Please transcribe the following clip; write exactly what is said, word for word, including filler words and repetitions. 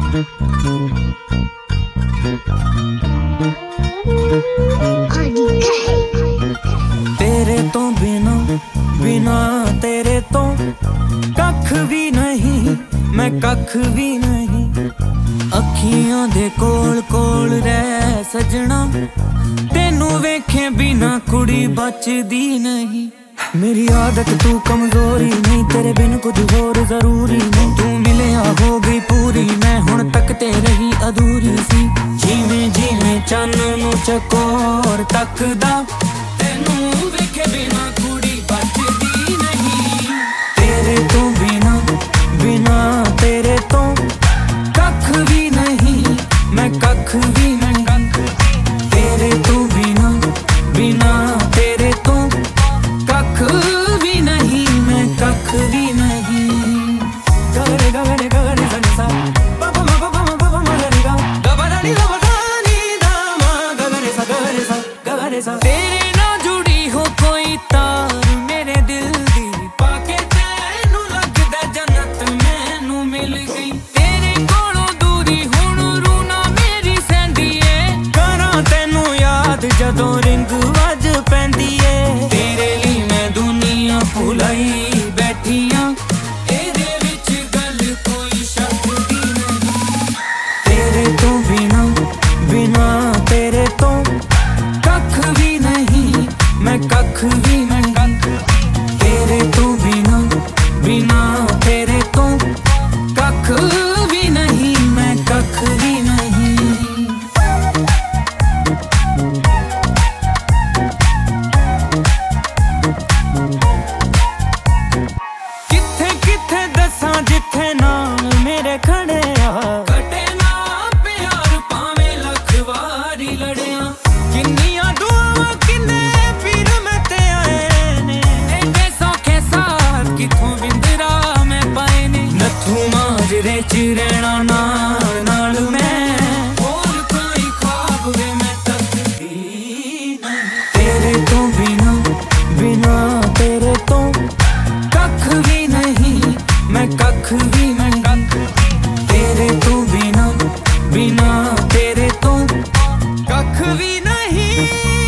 तेरे तो बिना बिना तेरे तो कख भी नहीं, मैं कख भी नहीं। अखियां दे कोल कोल रह सजना, तेनू वेखे बिना कुड़ी बचदी नहीं। मेरी आदत तू कमजोरी नहीं, तेरे बिन कुछ होर जरूरी नहीं। तू मिलिया हो गई पूरी, मैं हुण तक ते रही अधूरी सी। जिवें जिवें चन्न नू चकोर तकदा, तेनू वेखे बिना कुड़ी बचदी नहीं। तेरे तो बिना बिना तेरे तो कख भी नहीं, मैं कख भी नहीं। तेरे तो बिना बिना तेरे तो कख भी नहीं, मैं कख भी नहीं। गगरे गगरे गगरे सनसा पापा मा पापा मा पापा मा गरे गा गबरानी गबरानी दामा गगरे सा गगरे सा गगरे सा। तेरे ना जुड़ी हो कोई तार मेरे दिल दी, पाके तैनू लगदा जन्नत मैनू मिल गई। तेरे कोलों दूरी हुण रूना मेरी सैंदी ए, करां तैनू याद जदों रिंग वज पैंदी ए। तेरे लिए मैं दुनिया भुलाई बैठियां, एदे विच गल कोई शक दी नहीं। तेरे तो बिना बिना तेरे तो कख भी नहीं, मैं कख भी नहीं। तेरे तो बिना बिना तेरे तो कख भी नहीं, मैं कख भी नहीं। किथे किथे दसां जिथे नाल मेरे खड़े आ, कटे ना प्यार भावें लख वारी लड़िया। किन्नियां दुआवां किन्ने पीर मैं ते आए ने, एडे सौखे साथ किथों विंदरा मैं पाए ने। नत्थू माजरे च रहना नाल नाल मैं, होर कोई ख्वाब वे मैं तकदी नहीं। तेरे तो बिना बिना तेरे तो कख भी नहीं, मैं कख भी नहीं। तेरे तो बिना बिना तेरे तो कख भी नहीं।